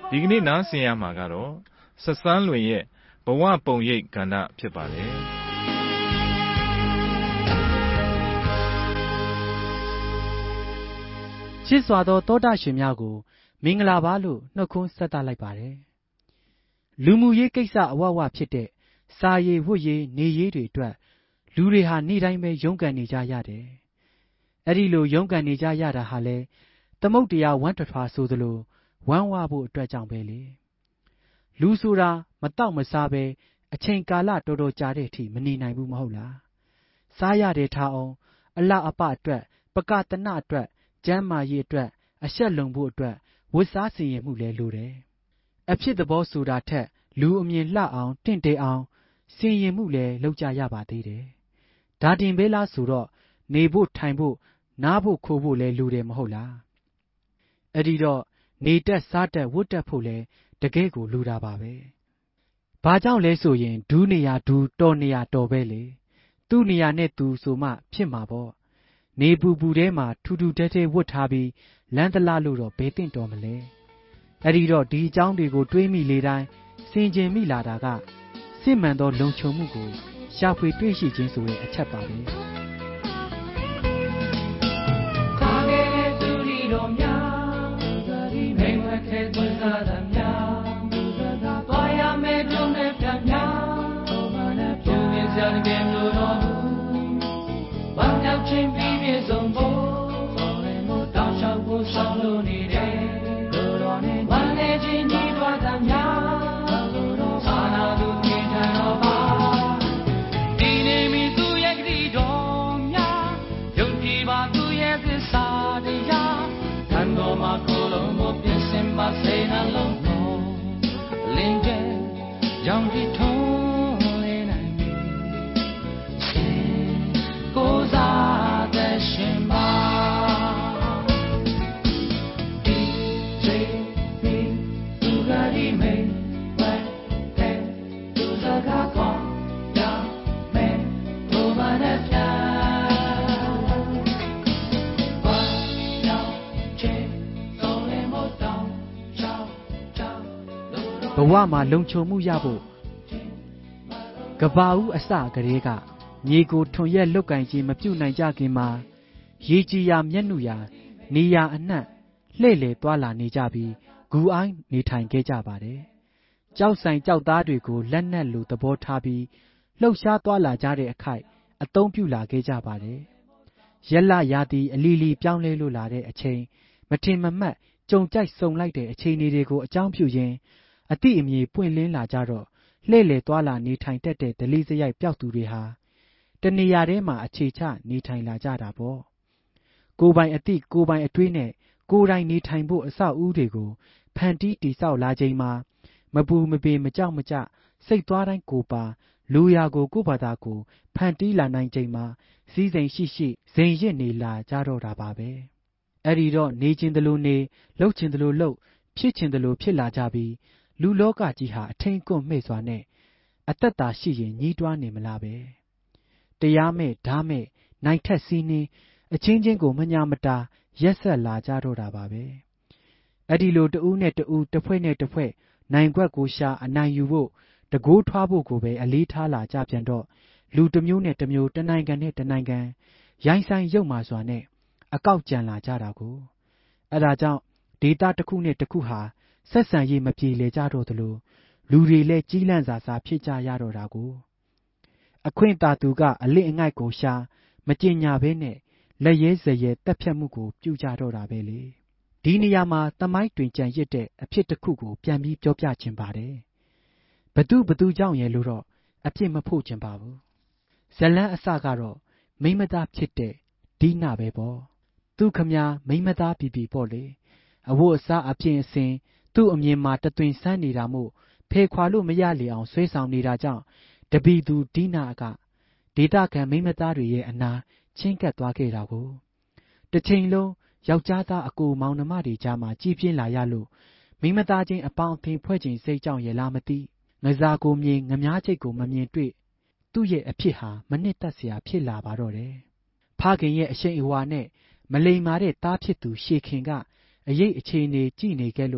ဒီကနေ့နားဆင်ရမှာကတော့ဆက်စန်းလွင်ရဲ့ဘဝပုံရိပ်ကဏ္ဍဖြစ်ပါတယ်ချစ်စွာသောတောတာရှင်များကိုမင်္ဂလာပါလို့နှုတ်ခွန်းဆက်သလိုက်ပါတယ်လူမှုရေးကိစ္စအဝဝဖြစ်တဲ့စာရေးဝတ်ရေးနေရေးတွေအတွက်လူတွေဟာနေ့တိုင်းပဲရုန်းကန်နေကြရတယ်အဲ့ဒီလိုရုန်းကန်နေကြရတာဟာလေသမုတ်တရားဝမ်းတထွားဆိုသလိုဝမ်းဝဖို့အတွက်ကြောင့်ပဲလေလူဆိုတာမတောက်မစားပဲအချိန်ကာလတော်တော်ကြာတဲ့အထိမနေနိုင်ဘူးမဟုတ်လားစားရတဲ့ထားအောင်အလအပအတွက်ပကတနအတွက်ကျမ်းမာရေးအတွက်အဆက်လုံဖို့အတွက်ဝတ်စားစီရင်မှုလည်းလိုတယ်အဖြစ်သဘောဆိုတာထက်လူအမြင်လှအောင်တင့်တယ်အောင်စီရင်မှုလည်းလုပ်ကြရပါသေးတယ်ဒါတင်ပဲလားဆိုတော့နေဖို့ထိုင်ဖို့နားဖို့ခိုးဖို့လည်းလိုတယ်မဟုတ်လားအဲ့ဒီတော့နေတက်စားတက်ဝတ်တက်ဖို့လည်းတကယ်ကိုလိုတာပါပဲဘာကြောင့်လဲဆိုရင်ဒူးနေရဒူးတော်နေရတော်ပဲလေသူ့နေရနဲ့သူဆိုမှဖြစ်မှာပေါ့နေပူပူထဲမှာထူထူထဲထဲဝတ်ထားပြီးလမ်းတလားလို့တော့ဘယ်သင့်တော်မလဲအဲ့ဒီတော့ဒီအကြောင်းတွေကိုတွေးမိလေတိုင်းစင်ကြင်မိလာတာကစစ်မှန်သောလုံခြုံမှုကိုရှာဖွေတွေ့ရှိခြင်းဆိုတဲ့အချက်ပါပဲဘဝမှာလုံခြုံမှုရဖို့ကဘာဦးအစကလေးကမြေကိုထွန်ရက်လုတ်ကင်ခြင်းမပြုနိုင်ကြခင်မှာရေကြီးရာမျက်နှာရာနေရာအနှံ့လှဲ့လေသွားလာနေကြပြီးဂူအိုင်းနေထိုင်ခဲ့ကြပါတယ်ကြောက်ဆိုင်ကြောက်သားတွေကိုလက်နက်လိုသဘောထားပြီးလှုပ်ရှားသွားလာကြတဲ့အခိုက်အသုံးပြုလာခဲ့ကြပါတယ်ရက်လရာသီအလီလီပြောင်းလဲလို့လာတဲ့အချိန်မထင်မမှတ်ကြုံကြိုက်ဆုံလိုက်တဲ့အချိန်တွေကိုအကြောင်းပြုရင်းအတိအမြေပွင့်လင်းလာကြတော့လှဲ့လေသွားလာနေထိုင်တတ်တဲ့ဒလိစရိုက်ပျောက်သူတွေဟာတနေရာထဲမှာအခြေချနေထိုင်လာကြတာပေါ့ကိုယ်ပိုင်အတိကိုယ်ပိုင်အတွေးနဲ့ကိုယ်တိုင်နေထိုင်ဖို့အဆောက်အဦတွေကိုဖန်တီးတည်ဆောက်လာချိန်မှာမပူမပေမကြောက်မကြစိတ်သွားတိုင်းကိုပါလူရာကိုကိုယ့်ဘာသာကိုဖန်တီးလာနိုင်ချိန်မှာစည်းစိမ်ရှိရှိဇင်ရစ်နေလာကြတော့တာပါပဲအဲ့ဒီတော့နေခြင်းတလို့နေလှုပ်ခြင်းတလို့လှုပ်ဖြစ်ခြင်းတလို့ဖြစ်လာကြပြီးလူလောကကြီးဟာအထိန်ကွန့်မှဲ့စွာနဲ့အသက်သာရှိရင်ညှိတွားနေမလားပဲတရားမဲ့ဓာမဲ့နိုင်ထက်စီးနှင်းအချင်းချင်းကိုမညာမတာရက်ဆက်လာကြတော့တာပါပဲအဲ့ဒီလိုတဦးနဲ့တဦးတစ်ဖွဲ့နဲ့တစ်ဖွဲ့နိုင်ခွက်ကိုရှာအနိုင်ယူဖို့တကိုးထွားဖို့ကိုပဲအလေးထားလာကြပြန်တော့လူတစ်မျိုးနဲ့တစ်မျိုးတနိုင်ငံနဲ့တနိုင်ငံရိုင်းဆိုင်ရုပ်မာစွာနဲ့အကောက်ကြံလာကြတာကိုအဲ့ဒါကြောင့်ဒေတာတစ်ခုနဲ့တစ်ခုဟာဆက်ဆံရေးမပြေလည်ကြတော့သလိုလူတွေလည်းကြီးလန့်စာစားဖြစ်ကြရတော့တာကိုအခွင့်သာသူကအလစ်အငိုက်ကိုရှာမကြင်ညာဘဲနဲ့လက်ရဲဇရဲတက်ဖြတ်မှုကိုပြုကြတော့တာပဲလေဒီနေရာမှာသမိုင်းတွင်ကြံရစ်တဲ့အဖြစ်တစ်ခုကိုပြန်ပြီးပြောပြခြင်းပါတယ်ဘသူကြောင့်ရဲ့လို့တော့အဖြစ်မဖို့ခြင်းပါဘူးဇလန်းအစကတော့မိမသားဖြစ်တဲ့ဒီနာပဲပေါ့သူခမမိမသားပြီပေါ့လေအဝတ်အစားအပြင်အစင်သူ့အမြင်မှာတသွင်ဆန်းနေတာမို့ဖေခွာလို့မရလေအောင်ဆွဲဆောင်နေတာကြောင့်တပီသူဒီနာကဒေတာခံမိမသားတွေရဲ့အနာချင်းကပ်သွားခဲ့တာကိုတစ်ချိန်လုံးယောက်ျားသားအကိုမောင်နှမတွေကြားမှာကြီးပြင်းလာရလို့မိမသားချင်းအပေါင်းအသင်းဖွဲ့ခြင်းစိတ်ကြောင့်ရလားမသိငစားကိုမြင်ငမားချိတ်ကိုမမြင်တွေ့သူ့ရဲ့အဖြစ်ဟာမနစ်သက်စရာဖြစ်လာပါတော့တယ်ဖခင်ရဲ့အရှိန်အဝါနဲ့မလိမ္မာတဲ့သားဖြစ်သူရှေခင်ကအရေးအခြေအနေကြည့်နေခဲ့လို့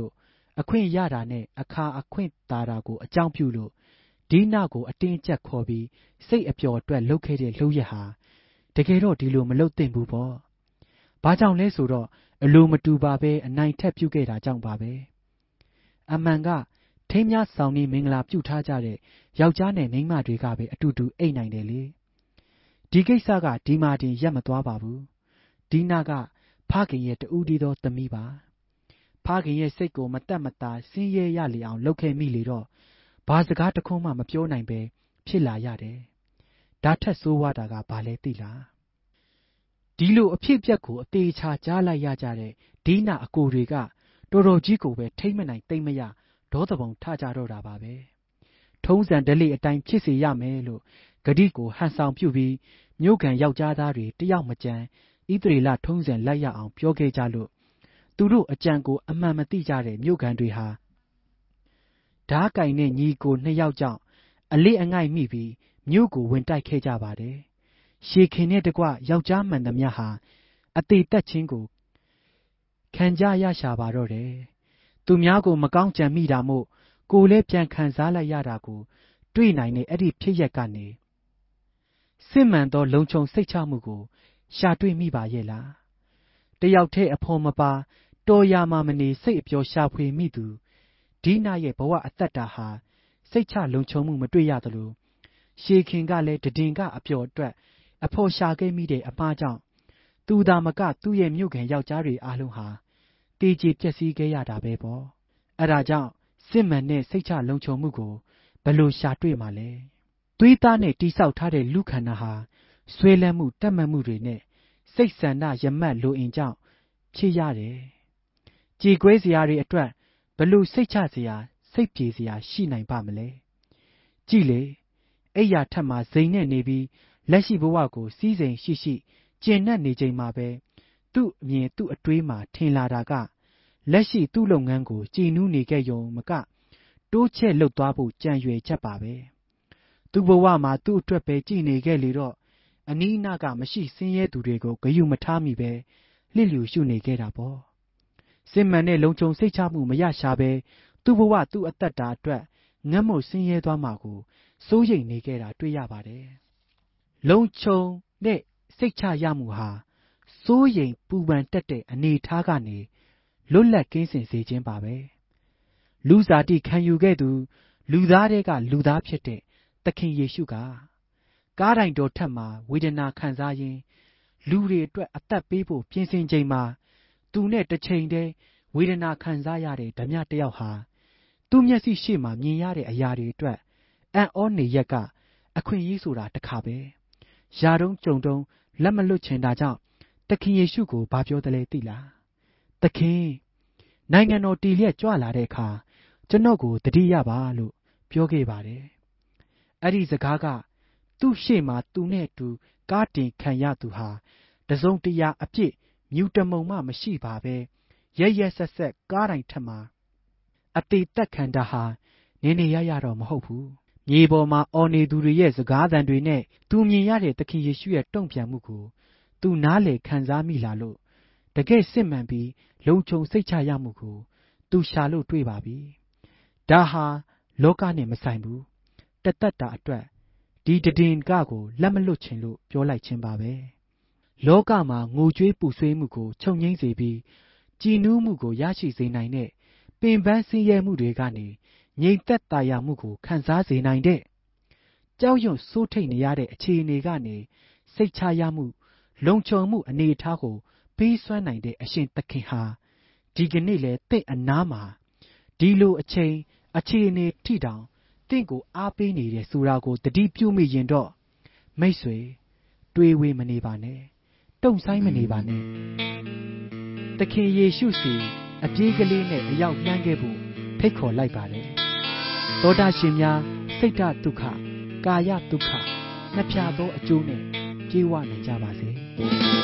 အခွင့်ရတာနဲ့အခါအခွင့်သာတာကိုအကြောင်းပြုလို့ဒီနာကိုအတင်းကျပ်ခေါ်ပြီးစိတ်အပျော်အတွက်လုပ်ခဲ့တဲ့လုပ်ရဟာတကယ်တော့ဒီလိုမလုပ်သင့်ဘူးပေါ့။ဘာကြောင့်လဲဆိုတော့အလိုမတူပါပဲအနိုင်ထက်ပြုခဲ့တာကြောင့်ပါပဲ။အမှန်ကထိမ်းများဆောင်နေမင်္ဂလာပြုထားကြတဲ့ယောက်ျားနဲ့မိန်းမတွေကပဲအတူတူအိတ်နိုင်တယ်လေ။ဒီကိစ္စကဒီမှာတင်ရပ်မသွားပါဘူး။ဒီနာကဖခင်ရဲ့တူးဒီသောသမီးပါ။ဖခင်ရဲ့စိတ်ကိုမတက်မတာဆင်းရဲရလေအောင်လုပ်ခဲ့မိလေတော့ဘာစကားတခွန်းမှမပြောနိုင်ပဲဖြစ်လာရတယ်။ဒါထက်ဆိုးဝါးတာကဘာလဲသိလား။ဒီလိုအဖြစ်အပျက်ကိုအသေးချာကြားလိုက်ရကြတဲ့ဒီနာအကိုတွေကတော်တော်ကြီးကိုပဲထိမ့်မနိုင်သိမ့်မရဒေါသပုံထကြတော့တာပါပဲ။ထုံးစံဓလေ့အတိုင်းဖြစ်စေရမယ်လို့ဂတိကိုဟန်ဆောင်ပြုပြီးမြို့ခံယောက်ျားသားတွေတယောက်မကြမ်းဣသရေလထုံးစံလိုက်ရအောင်ပြောခဲ့ကြလို့သူတို့အကြံကိုအမှန်မသိကြတဲ့မြို့ခံတွေဟာဓားကင်နဲ့ညီကိုနှစ်ယောက်ကြောင့်အလေးအငိုက်မိပြီးမြို့ကိုဝင်တိုက်ခဲ့ကြပါတယ်။ရှေခင်နဲ့တကွယောက်ျားမှန်သမျှဟာအသေးသက်ချင်းကိုခံကြရရှာပါတော့တယ်။သူများကိုမကောင်းကြံမိတာမို့ကိုလည်းပြန်ခံစားလိုက်ရတာကိုတွေ့နိုင်တဲ့အဲ့ဒီဖြစ်ရက်ကနေစစ်မှန်သောလုံခြုံစိတ်ချမှုကိုရှာတွေ့မိပါရဲ့လား။တယောက်တည်းအဖော်မပါတော်ရမှမနေစိတ်အပျော်ရှာဖွေမိသူဒီနာရဲ့ဘဝအသက်တာဟာစိတ်ချလုံခြုံမှုမတွေ့ရသလိုရှေခင်ကလည်းတည်ကအပျော်အတွက်အဖော်ရှာခဲ့မိတဲ့အမှားကြောင့်သူသာမကသူ့ရဲ့မြို့ခံယောက်ျားတွေအားလုံးဟာတေးကြည်ပျက်စီးခဲ့ရတာပဲပေါ့။အဲဒါကြောင့်စစ်မှန်တဲ့စိတ်ချလုံခြုံမှုကိုဘယ်လိုရှာတွေ့မှာလဲ။သွေးသားနဲ့တိဆောက်ထားတဲ့လူခန္ဓာဟာဆွဲလန်းမှုတက်မှတ်မှုတွေနဲ့စိတ်ဆန္ဒရမတ်လိုအင်ကြောင့်ဖြစ်ရတယ်။ကြေကွဲစရာတွေအတွက်ဘယ်လိုစိတ်ချစရာစိတ်ပြေစရာရှိနိုင်ပါမလဲ။ကြည်လေအိယာထက်မှာဇိမ်နဲ့နေပြီးလက်ရှိဘဝကိုစီးစိမ်ရှိရှိကျင့်နှံ့နေချိန်မှာပဲသူ့အမြင်သူ့အတွေးမှာထင်လာတာကလက်ရှိသူ့လုပ်ငန်းကိုကြည်နူးနေခဲ့ရုံမကတိုးချဲ့လှုပ်သွားဖို့ကြံရွယ်ချက်ပါပဲ။သူ့ဘဝမှာသူ့အတွက်ပဲကြည်နေခဲ့လေတော့အနီးအနားကမရှိဆင်းရဲသူတွေကိုဂရုမထားမိပဲလှစ်လျူရှုနေခဲ့တာပေါ့။စစ်မှန်တဲ့လုံခြုံစိတ်ချမှုမရရှာပဲသူ့ဘဝသူ့အသက်တာအတွက်ငတ်မွတ်ဆင်းရဲသွားမှာကိုစိုးရိမ်နေခဲ့တာတွေ့ရပါတယ်။လုံခြုံတဲ့စိတ်ချရမှုဟာစိုးရိမ်ပူပန်တတ်တဲ့အနေအထားကနေလွတ်လပ်ကင်းစင်စေခြင်းပါပဲ။လူစားတိခံယူခဲ့သူလူသားတွေကလူသားဖြစ်တဲ့သခင်ယေရှုကကားတိုင်တော်ထက်မှာဝေဒနာခံစားရင်းလူတွေအတွက်အသက်ပေးဖို့ပြင်ဆင်ချိန်မှာသူနဲ့တစ်ချိန်တည်းဝေဒနာခံစားရတဲ့ဓမြတယောက်ဟာသူ့မျက်စိရှေ့မှာမြင်ရတဲ့အရာတွေအတွက်အံ့ဩနေရက်ကအခွင့်အရေးဆိုတာတခါပဲယာတုံးကြုံတုံးလက်မလွတ်ချင်တာကြောင့်သခင်ယေရှုကိုဘာပြောတယ်လဲသိလားသခင်နိုင်ငံတော်တည်လျက်ကြွလာတဲ့အခါကျွန်တော်ကိုတတိယပါလို့ပြောခဲ့ပါတယ်အဲ့ဒီစကားကသူ့ရှေ့မှာသူနဲ့အတူကားတင်ခံရသူဟာတစုံတရာအပြစ်မြူတမုံမှမရှိပါပဲရက်ဆက်ဆက်ကားတိုင်ထက်မှာအသေးသက်ခံတာဟာနေနေရတော့မဟုတ်ဘူးမြေပေါ်မှာအော်နေသူတွေရဲ့စကားသံတွေနဲ့သူမြင်ရတဲ့သခင်ယေရှုရဲ့တုံ့ပြန်မှုကိုသူနားလေခံစားမိလာလို့တကယ်စစ်မှန်ပြီးလုံခြုံစိတ်ချရမှုကိုသူရှာလို့တွေ့ပါပြီဒါဟာလောကနဲ့မဆိုင်ဘူးတသက်တာအတွက်ဒီတည်င်ကကိုလက်မလွတ်ချင်လို့ပြောလိုက်ခြင်းပါပဲလောကမှာငိုကြွေးပူဆွေးမှုကိုချုပ်ငြိမ်းစေပြီးကြည်နူးမှုကိုရရှိစေနိုင်တဲ့ပင်ပန်းဆင်းရဲမှုတွေကနေငြိမ်သက်သာယာမှုကိုခံစားစေနိုင်တဲ့ကြောက်ရွံ့စိုးထိတ်နေရတဲ့အခြေအနေကနေစိတ်ချရမှုလုံခြုံမှုအနေအထားကိုပေးစွမ်းနိုင်တဲ့အရှင်သခင်ဟာဒီကနေ့လေတင့်အနားမှာဒီလိုအခြေအနေထိတောင်တင့်ကိုအားပေးနေတယ်ဆိုတာကိုတတိပြုမိရင်တော့မိတ်ဆွေတွေးဝေမနေပါနဲ့တုံဆိုင်မနေပါနဲ့သခင်ယေရှုစီအပြေးကလေးနဲ့အရောက်လှမ်းခဲ့ဖို့ဖိတ်ခေါ်လိုက်ပါတယ်သောတာရှင်များစိတ်ဓာတ်ဒုက္ခကာယဒုက္ခနှစ်ဖြာသောအကျိုးနဲ့ကြေးဝနိုင်ကြပါစေ